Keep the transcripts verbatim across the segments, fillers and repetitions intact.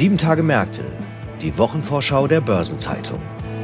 Sieben Tage Märkte, die Wochenvorschau der Börsenzeitung.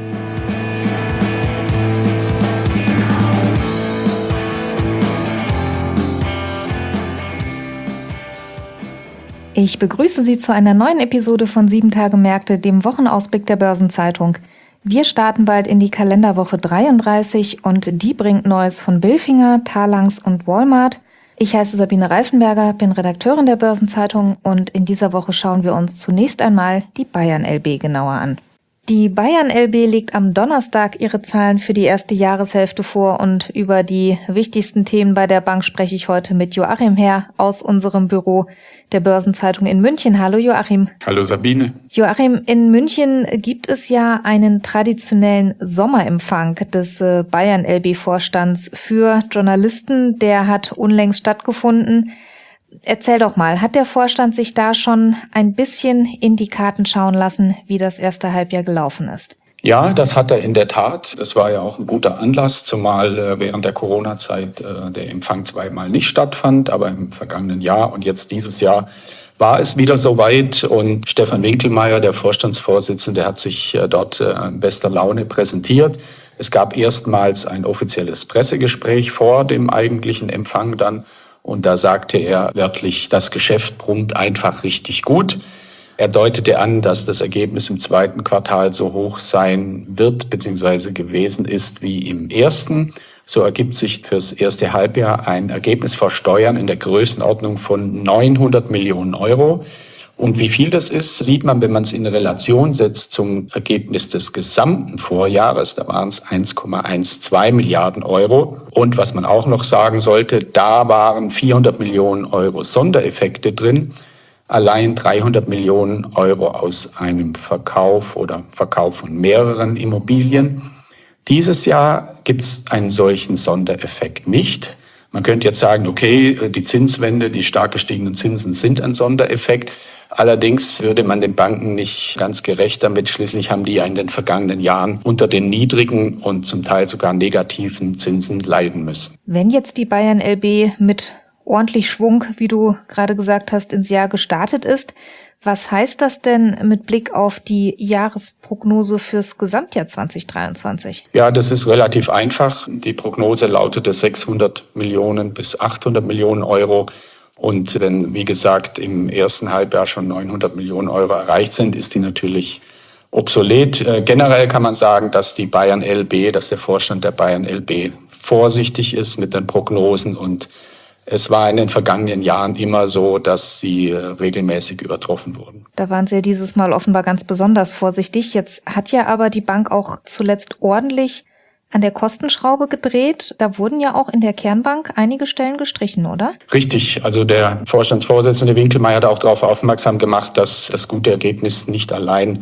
Ich begrüße Sie zu einer neuen Episode von Sieben Tage Märkte, dem Wochenausblick der Börsenzeitung. Wir starten bald in die Kalenderwoche dreiunddreißig und die bringt Neues von Bilfinger, Talanx und Walmart. Ich heiße Sabine Reifenberger, bin Redakteurin der Börsenzeitung und in dieser Woche schauen wir uns zunächst einmal die Bayern L B genauer an. Die Bayern L B legt am Donnerstag ihre Zahlen für die erste Jahreshälfte vor und über die wichtigsten Themen bei der Bank spreche ich heute mit Joachim Herr aus unserem Büro der Börsenzeitung in München. Hallo Joachim. Hallo Sabine. Joachim, in München gibt es ja einen traditionellen Sommerempfang des Bayern L B-Vorstands für Journalisten. Der hat unlängst stattgefunden. Erzähl doch mal, hat der Vorstand sich da schon ein bisschen in die Karten schauen lassen, wie das erste Halbjahr gelaufen ist? Ja, das hat er in der Tat. Das war ja auch ein guter Anlass, zumal äh, während der Corona-Zeit äh, der Empfang zweimal nicht stattfand, aber im vergangenen Jahr und jetzt dieses Jahr war es wieder soweit und Stefan Winkelmeier, der Vorstandsvorsitzende, hat sich äh, dort äh, in bester Laune präsentiert. Es gab erstmals ein offizielles Pressegespräch vor dem eigentlichen Empfang dann. Und da sagte er wörtlich, das Geschäft brummt einfach richtig gut. Er deutete an, dass das Ergebnis im zweiten Quartal so hoch sein wird bzw. gewesen ist wie im ersten. So ergibt sich fürs erste Halbjahr ein Ergebnis vor Steuern in der Größenordnung von neunhundert Millionen Euro. Und wie viel das ist, sieht man, wenn man es in Relation setzt zum Ergebnis des gesamten Vorjahres. Da waren es eins Komma zwölf Milliarden Euro. Und was man auch noch sagen sollte, da waren vierhundert Millionen Euro Sondereffekte drin. Allein dreihundert Millionen Euro aus einem Verkauf oder Verkauf von mehreren Immobilien. Dieses Jahr gibt es einen solchen Sondereffekt nicht. Man könnte jetzt sagen, okay, die Zinswende, die stark gestiegenen Zinsen sind ein Sondereffekt. Allerdings würde man den Banken nicht ganz gerecht damit. Schließlich haben die ja in den vergangenen Jahren unter den niedrigen und zum Teil sogar negativen Zinsen leiden müssen. Wenn jetzt die Bayern L B mit ordentlich Schwung, wie du gerade gesagt hast, ins Jahr gestartet ist, was heißt das denn mit Blick auf die Jahresprognose fürs Gesamtjahr zwanzig dreiundzwanzig? Ja, das ist relativ einfach. Die Prognose lautete sechshundert Millionen bis achthundert Millionen Euro. Und wenn, wie gesagt, im ersten Halbjahr schon neunhundert Millionen Euro erreicht sind, ist die natürlich obsolet. Äh, generell kann man sagen, dass die Bayern L B, dass der Vorstand der Bayern L B vorsichtig ist mit den Prognosen. Und es war in den vergangenen Jahren immer so, dass sie äh, regelmäßig übertroffen wurden. Da waren Sie ja dieses Mal offenbar ganz besonders vorsichtig. Jetzt hat ja aber die Bank auch zuletzt ordentlich an der Kostenschraube gedreht. Da wurden ja auch in der Kernbank einige Stellen gestrichen, oder? Richtig. Also der Vorstandsvorsitzende Winkelmeier hat auch darauf aufmerksam gemacht, dass das gute Ergebnis nicht allein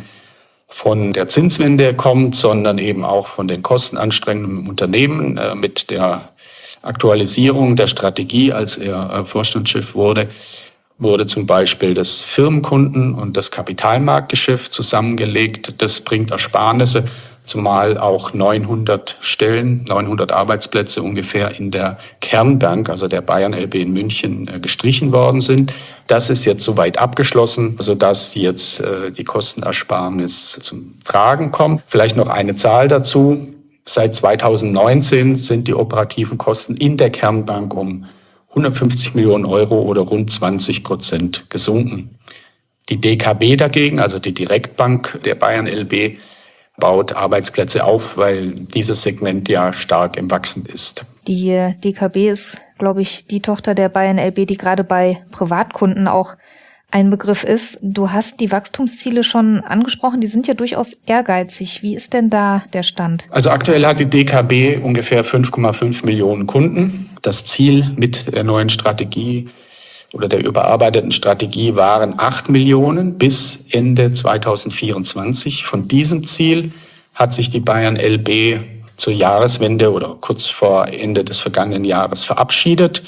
von der Zinswende kommt, sondern eben auch von den Kostenanstrengungen im Unternehmen. Äh, mit der Aktualisierung der Strategie, als er äh, Vorstandschef wurde, wurde zum Beispiel das Firmenkunden- und das Kapitalmarktgeschäft zusammengelegt. Das bringt Ersparnisse, zumal auch neunhundert Stellen, neunhundert Arbeitsplätze ungefähr in der Kernbank, also der Bayern L B in München, gestrichen worden sind. Das ist jetzt soweit abgeschlossen, sodass jetzt äh, die Kostenersparnis zum Tragen kommt. Vielleicht noch eine Zahl dazu. Seit zweitausendneunzehn sind die operativen Kosten in der Kernbank um hundertfünfzig Millionen Euro oder rund zwanzig Prozent gesunken. Die D K B dagegen, also die Direktbank der Bayern L B, baut Arbeitsplätze auf, weil dieses Segment ja stark im Wachsen ist. Die D K B ist, glaube ich, die Tochter der Bayern L B, die gerade bei Privatkunden auch ein Begriff ist. Du hast die Wachstumsziele schon angesprochen, die sind ja durchaus ehrgeizig. Wie ist denn da der Stand? Also aktuell hat die D K B ungefähr fünf Komma fünf Millionen Kunden. Das Ziel mit der neuen Strategie oder der überarbeiteten Strategie waren acht Millionen bis Ende zweitausendvierundzwanzig. Von diesem Ziel hat sich die Bayern L B zur Jahreswende oder kurz vor Ende des vergangenen Jahres verabschiedet,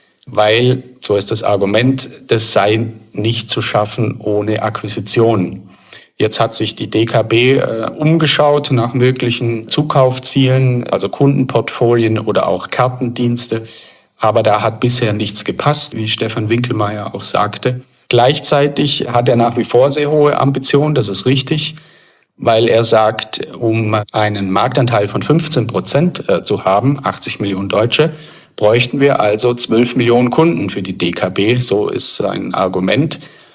weil, so ist das Argument, das sei nicht zu schaffen ohne Akquisitionen. Jetzt hat sich die D K B äh, umgeschaut nach möglichen Zukaufzielen, also Kundenportfolien oder auch Kartendienste. Aber da hat bisher nichts gepasst, wie Stefan Winkelmeier auch sagte. Gleichzeitig hat er nach wie vor sehr hohe Ambitionen, das ist richtig, weil er sagt, um einen Marktanteil von fünfzehn Prozent zu haben, achtzig Millionen Deutsche, bräuchten wir also zwölf Millionen Kunden für die D K B. So ist sein Argument.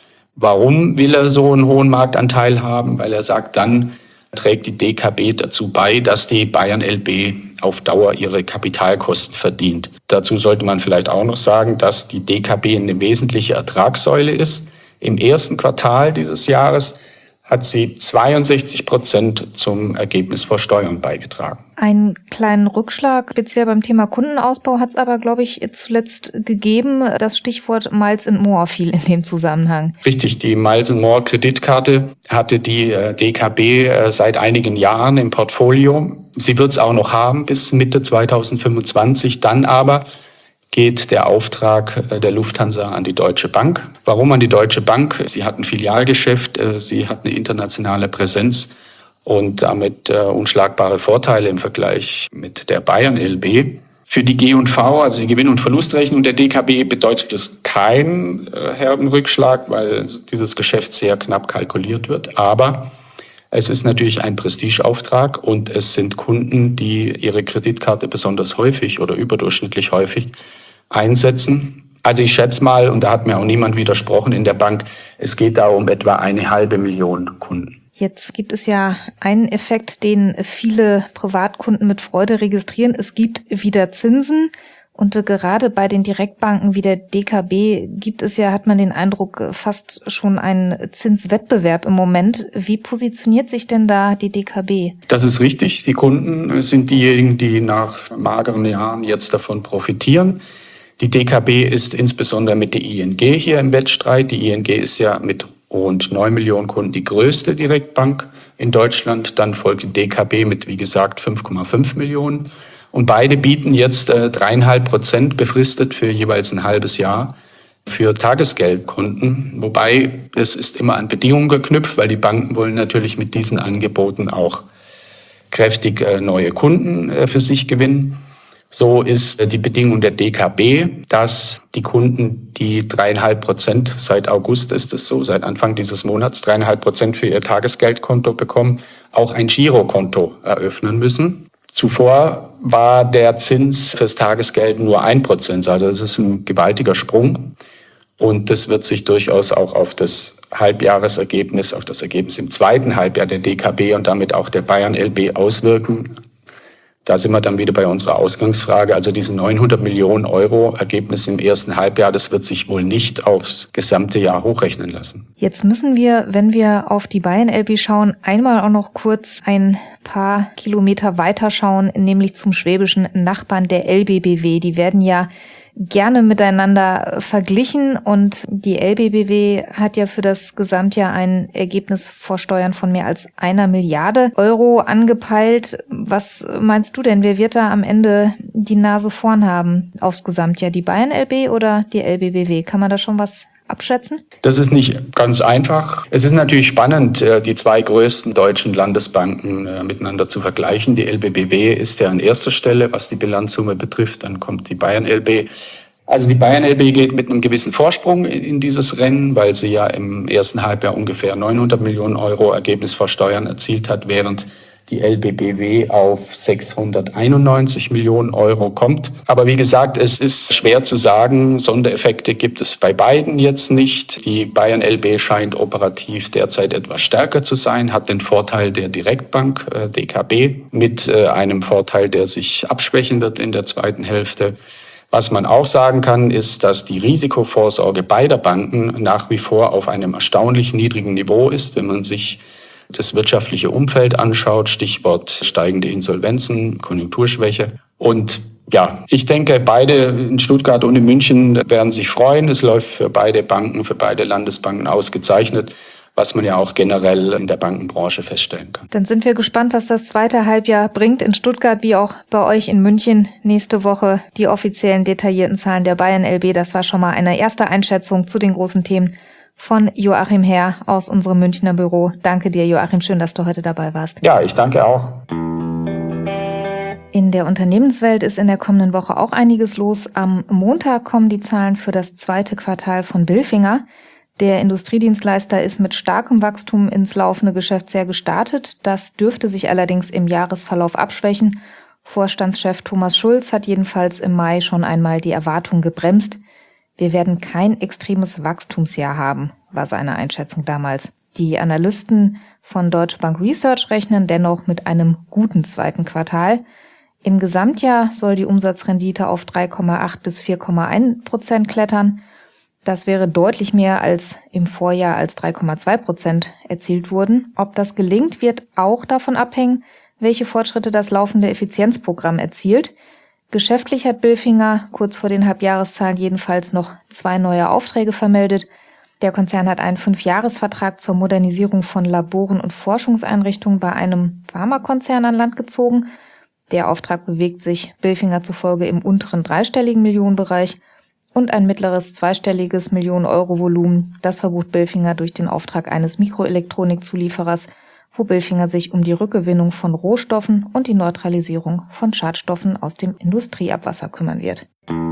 Warum will er so einen hohen Marktanteil haben? Weil er sagt, dann trägt die D K B dazu bei, dass die Bayern L B auf Dauer ihre Kapitalkosten verdient. Dazu sollte man vielleicht auch noch sagen, dass die D K B eine wesentliche Ertragssäule ist. Im ersten Quartal dieses Jahres hat sie zweiundsechzig Prozent zum Ergebnis vor Steuern beigetragen. Einen kleinen Rückschlag, speziell beim Thema Kundenausbau, hat es aber, glaube ich, zuletzt gegeben. Das Stichwort Miles and More fiel in dem Zusammenhang. Richtig, die Miles and More Kreditkarte hatte die D K B seit einigen Jahren im Portfolio. Sie wird es auch noch haben bis Mitte zweitausendfünfundzwanzig. Dann aber geht der Auftrag der Lufthansa an die Deutsche Bank. Warum an die Deutsche Bank? Sie hat ein Filialgeschäft, sie hat eine internationale Präsenz und damit unschlagbare Vorteile im Vergleich mit der Bayern L B. Für die G und V, also die Gewinn- und Verlustrechnung der D K B, bedeutet das keinen herben Rückschlag, weil dieses Geschäft sehr knapp kalkuliert wird. Aber es ist natürlich ein Prestigeauftrag und es sind Kunden, die ihre Kreditkarte besonders häufig oder überdurchschnittlich häufig einsetzen. Also ich schätze mal, und da hat mir auch niemand widersprochen in der Bank, es geht da um etwa eine halbe Million Kunden. Jetzt gibt es ja einen Effekt, den viele Privatkunden mit Freude registrieren. Es gibt wieder Zinsen. Und gerade bei den Direktbanken wie der D K B gibt es ja, hat man den Eindruck, fast schon einen Zinswettbewerb im Moment. Wie positioniert sich denn da die D K B? Das ist richtig. Die Kunden sind diejenigen, die nach mageren Jahren jetzt davon profitieren. Die D K B ist insbesondere mit der I N G hier im Wettstreit. Die I N G ist ja mit rund neun Millionen Kunden die größte Direktbank in Deutschland. Dann folgt die D K B mit, wie gesagt, fünf Komma fünf Millionen. Und beide bieten jetzt äh, dreieinhalb Prozent befristet für jeweils ein halbes Jahr für Tagesgeldkunden. Wobei es ist immer an Bedingungen geknüpft, weil die Banken wollen natürlich mit diesen Angeboten auch kräftig äh, neue Kunden äh, für sich gewinnen. So ist äh, die Bedingung der D K B, dass die Kunden, die dreieinhalb Prozent, seit August ist es so, seit Anfang dieses Monats dreieinhalb Prozent für ihr Tagesgeldkonto bekommen, auch ein Girokonto eröffnen müssen. Zuvor war der Zins fürs Tagesgeld nur ein Prozent, also das ist ein gewaltiger Sprung. Und das wird sich durchaus auch auf das Halbjahresergebnis, auf das Ergebnis im zweiten Halbjahr der D K B und damit auch der Bayern L B auswirken. Da sind wir dann wieder bei unserer Ausgangsfrage. Also diese neunhundert Millionen Euro Ergebnis im ersten Halbjahr, das wird sich wohl nicht aufs gesamte Jahr hochrechnen lassen. Jetzt müssen wir, wenn wir auf die Bayern L B schauen, einmal auch noch kurz ein paar Kilometer weiter schauen, nämlich zum schwäbischen Nachbarn der L B B W. Die werden ja gerne miteinander verglichen und die L B B W hat ja für das Gesamtjahr ein Ergebnis vor Steuern von mehr als einer Milliarde Euro angepeilt. Was meinst du denn, wer wird da am Ende die Nase vorn haben aufs Gesamtjahr? Die Bayern L B oder die L B B W? Kann man da schon was abschätzen? Das ist nicht ganz einfach. Es ist natürlich spannend, die zwei größten deutschen Landesbanken miteinander zu vergleichen. Die L B B W ist ja an erster Stelle, was die Bilanzsumme betrifft. Dann kommt die Bayern L B. Also die Bayern L B geht mit einem gewissen Vorsprung in dieses Rennen, weil sie ja im ersten Halbjahr ungefähr neunhundert Millionen Euro Ergebnis vor Steuern erzielt hat, während die L B B W auf sechshunderteinundneunzig Millionen Euro kommt. Aber wie gesagt, es ist schwer zu sagen. Sondereffekte gibt es bei beiden jetzt nicht. Die Bayern L B scheint operativ derzeit etwas stärker zu sein, hat den Vorteil der Direktbank äh, D K B mit äh, einem Vorteil, der sich abschwächen wird in der zweiten Hälfte. Was man auch sagen kann, ist, dass die Risikovorsorge beider Banken nach wie vor auf einem erstaunlich niedrigen Niveau ist, wenn man sich das wirtschaftliche Umfeld anschaut, Stichwort steigende Insolvenzen, Konjunkturschwäche. Und ja, ich denke, beide in Stuttgart und in München werden sich freuen. Es läuft für beide Banken, für beide Landesbanken ausgezeichnet, was man ja auch generell in der Bankenbranche feststellen kann. Dann sind wir gespannt, was das zweite Halbjahr bringt in Stuttgart, wie auch bei euch in München. Nächste Woche die offiziellen detaillierten Zahlen der Bayern L B. Das war schon mal eine erste Einschätzung zu den großen Themen von Joachim Herr aus unserem Münchner Büro. Danke dir, Joachim. Schön, dass du heute dabei warst. Ja, ich danke auch. In der Unternehmenswelt ist in der kommenden Woche auch einiges los. Am Montag kommen die Zahlen für das zweite Quartal von Bilfinger. Der Industriedienstleister ist mit starkem Wachstum ins laufende Geschäftsjahr gestartet. Das dürfte sich allerdings im Jahresverlauf abschwächen. Vorstandschef Thomas Schulz hat jedenfalls im Mai schon einmal die Erwartung gebremst. Wir werden kein extremes Wachstumsjahr haben, war seine Einschätzung damals. Die Analysten von Deutsche Bank Research rechnen dennoch mit einem guten zweiten Quartal. Im Gesamtjahr soll die Umsatzrendite auf drei Komma acht bis vier Komma eins Prozent klettern. Das wäre deutlich mehr als im Vorjahr, als drei Komma zwei Prozent erzielt wurden. Ob das gelingt, wird auch davon abhängen, welche Fortschritte das laufende Effizienzprogramm erzielt. Geschäftlich hat Bilfinger kurz vor den Halbjahreszahlen jedenfalls noch zwei neue Aufträge vermeldet. Der Konzern hat einen Fünfjahresvertrag zur Modernisierung von Laboren und Forschungseinrichtungen bei einem Pharmakonzern an Land gezogen. Der Auftrag bewegt sich Bilfinger zufolge im unteren dreistelligen Millionenbereich. Und ein mittleres zweistelliges Millionen-Euro-Volumen, das verbucht Bilfinger durch den Auftrag eines Mikroelektronikzulieferers, wo Bilfinger sich um die Rückgewinnung von Rohstoffen und die Neutralisierung von Schadstoffen aus dem Industrieabwasser kümmern wird.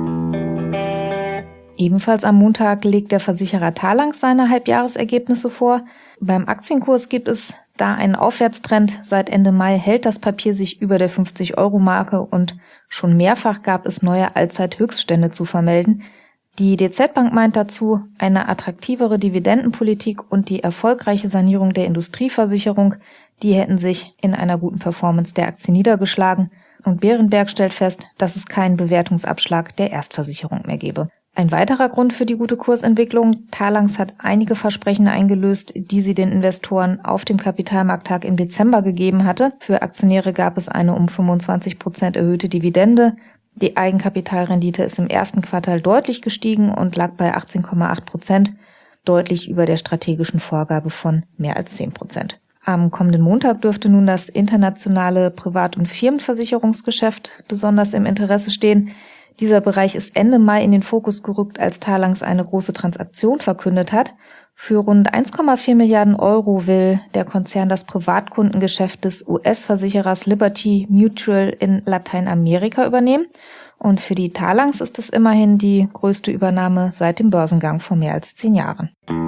Ebenfalls am Montag legt der Versicherer Talanx seine Halbjahresergebnisse vor. Beim Aktienkurs gibt es da einen Aufwärtstrend. Seit Ende Mai hält das Papier sich über der fünfzig-Euro-Marke und schon mehrfach gab es neue Allzeithöchststände zu vermelden. Die D Z Bank meint dazu, eine attraktivere Dividendenpolitik und die erfolgreiche Sanierung der Industrieversicherung, die hätten sich in einer guten Performance der Aktie niedergeschlagen. Und Berenberg stellt fest, dass es keinen Bewertungsabschlag der Erstversicherung mehr gebe. Ein weiterer Grund für die gute Kursentwicklung: Talanx hat einige Versprechen eingelöst, die sie den Investoren auf dem Kapitalmarkttag im Dezember gegeben hatte. Für Aktionäre gab es eine um fünfundzwanzig Prozent erhöhte Dividende. Die Eigenkapitalrendite ist im ersten Quartal deutlich gestiegen und lag bei achtzehn Komma acht Prozent, deutlich über der strategischen Vorgabe von mehr als zehn Prozent. Am kommenden Montag dürfte nun das internationale Privat- und Firmenversicherungsgeschäft besonders im Interesse stehen. Dieser Bereich ist Ende Mai in den Fokus gerückt, als Talanx eine große Transaktion verkündet hat. Für rund eins Komma vier Milliarden Euro will der Konzern das Privatkundengeschäft des U S-Versicherers Liberty Mutual in Lateinamerika übernehmen. Und für die Talanx ist es immerhin die größte Übernahme seit dem Börsengang vor mehr als zehn Jahren.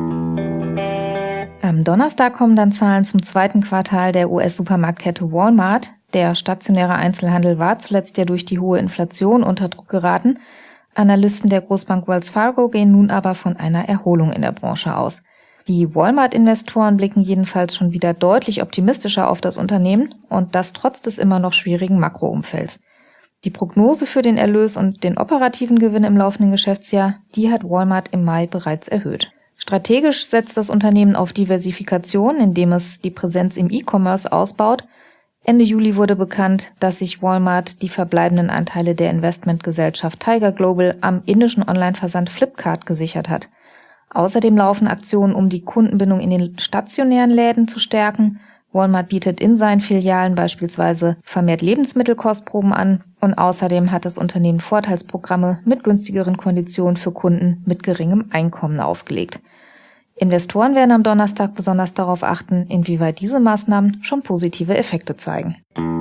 Am Donnerstag kommen dann Zahlen zum zweiten Quartal der U S-Supermarktkette Walmart. Der stationäre Einzelhandel war zuletzt ja durch die hohe Inflation unter Druck geraten. Analysten der Großbank Wells Fargo gehen nun aber von einer Erholung in der Branche aus. Die Walmart-Investoren blicken jedenfalls schon wieder deutlich optimistischer auf das Unternehmen und das trotz des immer noch schwierigen Makroumfelds. Die Prognose für den Erlös und den operativen Gewinn im laufenden Geschäftsjahr, die hat Walmart im Mai bereits erhöht. Strategisch setzt das Unternehmen auf Diversifikation, indem es die Präsenz im E-Commerce ausbaut. Ende Juli wurde bekannt, dass sich Walmart die verbleibenden Anteile der Investmentgesellschaft Tiger Global am indischen Online-Versand Flipkart gesichert hat. Außerdem laufen Aktionen, um die Kundenbindung in den stationären Läden zu stärken. Walmart bietet in seinen Filialen beispielsweise vermehrt Lebensmittelkostproben an und außerdem hat das Unternehmen Vorteilsprogramme mit günstigeren Konditionen für Kunden mit geringem Einkommen aufgelegt. Investoren werden am Donnerstag besonders darauf achten, inwieweit diese Maßnahmen schon positive Effekte zeigen.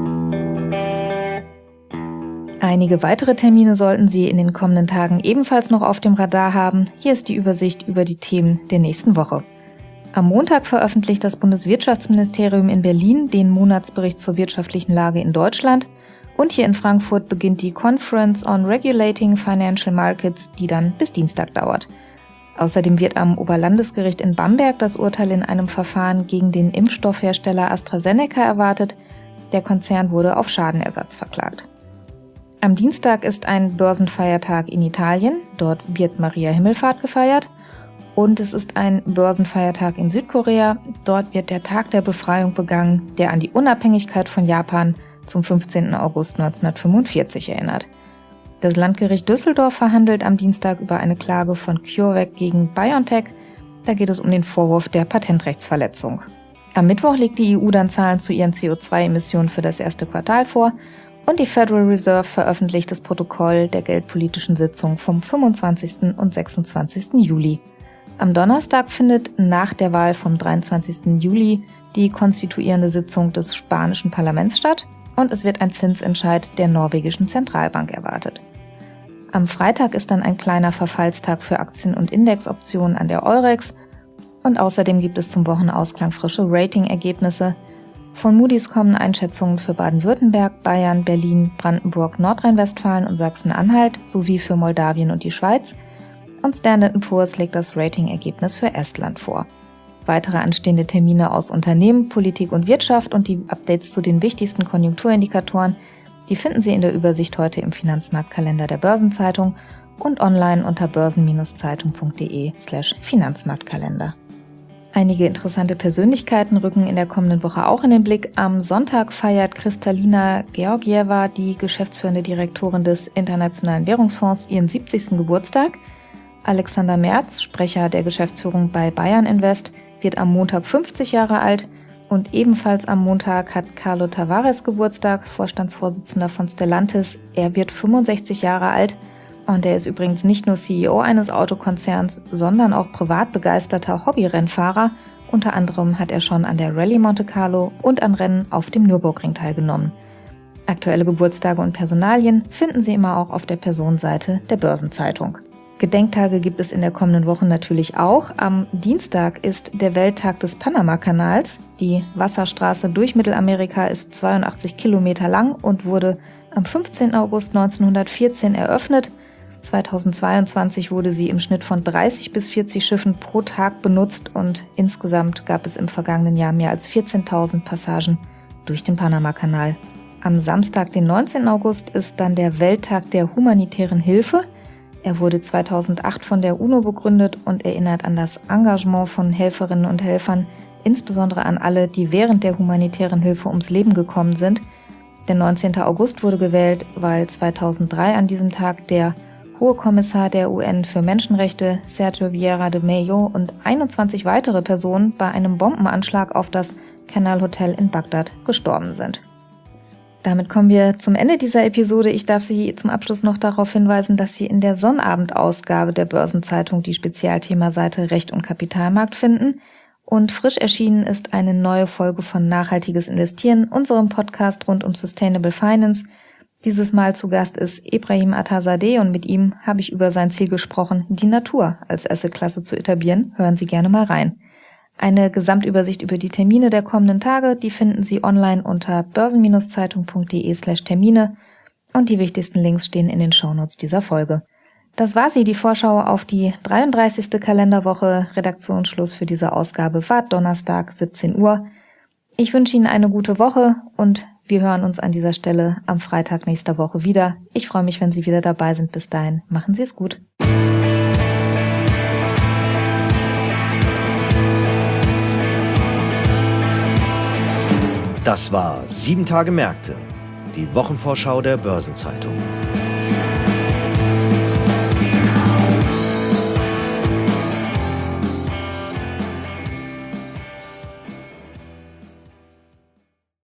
Einige weitere Termine sollten Sie in den kommenden Tagen ebenfalls noch auf dem Radar haben. Hier ist die Übersicht über die Themen der nächsten Woche. Am Montag veröffentlicht das Bundeswirtschaftsministerium in Berlin den Monatsbericht zur wirtschaftlichen Lage in Deutschland. Und hier in Frankfurt beginnt die Conference on Regulating Financial Markets, die dann bis Dienstag dauert. Außerdem wird am Oberlandesgericht in Bamberg das Urteil in einem Verfahren gegen den Impfstoffhersteller AstraZeneca erwartet. Der Konzern wurde auf Schadenersatz verklagt. Am Dienstag ist ein Börsenfeiertag in Italien. Dort wird Maria Himmelfahrt gefeiert. Und es ist ein Börsenfeiertag in Südkorea. Dort wird der Tag der Befreiung begangen, der an die Unabhängigkeit von Japan zum fünfzehnten August neunzehnhundertfünfundvierzig erinnert. Das Landgericht Düsseldorf verhandelt am Dienstag über eine Klage von CureVac gegen BioNTech. Da geht es um den Vorwurf der Patentrechtsverletzung. Am Mittwoch legt die E U dann Zahlen zu ihren C O zwei Emissionen für das erste Quartal vor und die Federal Reserve veröffentlicht das Protokoll der geldpolitischen Sitzung vom fünfundzwanzigsten und sechsundzwanzigsten Juli. Am Donnerstag findet nach der Wahl vom dreiundzwanzigsten Juli die konstituierende Sitzung des spanischen Parlaments statt und es wird ein Zinsentscheid der norwegischen Zentralbank erwartet. Am Freitag ist dann ein kleiner Verfallstag für Aktien- und Indexoptionen an der Eurex Und außerdem gibt es zum Wochenausklang frische Rating-Ergebnisse. Von Moody's kommen Einschätzungen für Baden-Württemberg, Bayern, Berlin, Brandenburg, Nordrhein-Westfalen und Sachsen-Anhalt sowie für Moldawien und die Schweiz. Und Standard and Poor's legt das Rating-Ergebnis für Estland vor. Weitere anstehende Termine aus Unternehmen, Politik und Wirtschaft und die Updates zu den wichtigsten Konjunkturindikatoren, die finden Sie in der Übersicht heute im Finanzmarktkalender der Börsenzeitung und online unter börsen-zeitung.de slash Finanzmarktkalender. Einige interessante Persönlichkeiten rücken in der kommenden Woche auch in den Blick. Am Sonntag feiert Kristalina Georgieva, die geschäftsführende Direktorin des Internationalen Währungsfonds, ihren siebzigsten Geburtstag. Alexander Merz, Sprecher der Geschäftsführung bei Bayern Invest, wird am Montag fünfzig Jahre alt. Und ebenfalls am Montag hat Carlo Tavares Geburtstag, Vorstandsvorsitzender von Stellantis. Er wird fünfundsechzig Jahre alt. Und er ist übrigens nicht nur C E O eines Autokonzerns, sondern auch privat begeisterter Hobbyrennfahrer. Unter anderem hat er schon an der Rallye Monte Carlo und an Rennen auf dem Nürburgring teilgenommen. Aktuelle Geburtstage und Personalien finden Sie immer auch auf der Personenseite der Börsenzeitung. Gedenktage gibt es in der kommenden Woche natürlich auch. Am Dienstag ist der Welttag des Panama-Kanals. Die Wasserstraße durch Mittelamerika ist zweiundachtzig Kilometer lang und wurde am fünfzehnten August neunzehnhundertvierzehn eröffnet. zweitausendzweiundzwanzig wurde sie im Schnitt von dreißig bis vierzig Schiffen pro Tag benutzt und insgesamt gab es im vergangenen Jahr mehr als vierzehntausend Passagen durch den Panama-Kanal. Am Samstag, den neunzehnten August, ist dann der Welttag der humanitären Hilfe. Er wurde zweitausendacht von der UNO begründet und erinnert an das Engagement von Helferinnen und Helfern, insbesondere an alle, die während der humanitären Hilfe ums Leben gekommen sind. Der neunzehnten August wurde gewählt, weil zweitausenddrei an diesem Tag der Hohe Kommissar der U N für Menschenrechte Sergio Vieira de Mello und einundzwanzig weitere Personen bei einem Bombenanschlag auf das Canal Hotel in Bagdad gestorben sind. Damit kommen wir zum Ende dieser Episode. Ich darf Sie zum Abschluss noch darauf hinweisen, dass Sie in der Sonnabend-Ausgabe der Börsenzeitung die Spezialthemaseite Recht und Kapitalmarkt finden. Und frisch erschienen ist eine neue Folge von Nachhaltiges Investieren, unserem Podcast rund um Sustainable Finance. Dieses Mal zu Gast ist Ebrahim Attarzadeh und mit ihm habe ich über sein Ziel gesprochen, die Natur als Assetklasse zu etablieren. Hören Sie gerne mal rein. Eine Gesamtübersicht über die Termine der kommenden Tage, die finden Sie online unter börsen-zeitung.de slash Termine und die wichtigsten Links stehen in den Shownotes dieser Folge. Das war sie, die Vorschau auf die dreiunddreißigste Kalenderwoche. Redaktionsschluss für diese Ausgabe war Donnerstag, siebzehn Uhr. Ich wünsche Ihnen eine gute Woche und wir hören uns an dieser Stelle am Freitag nächster Woche wieder. Ich freue mich, wenn Sie wieder dabei sind. Bis dahin, machen Sie es gut. Das war sieben Tage Märkte, die Wochenvorschau der Börsenzeitung.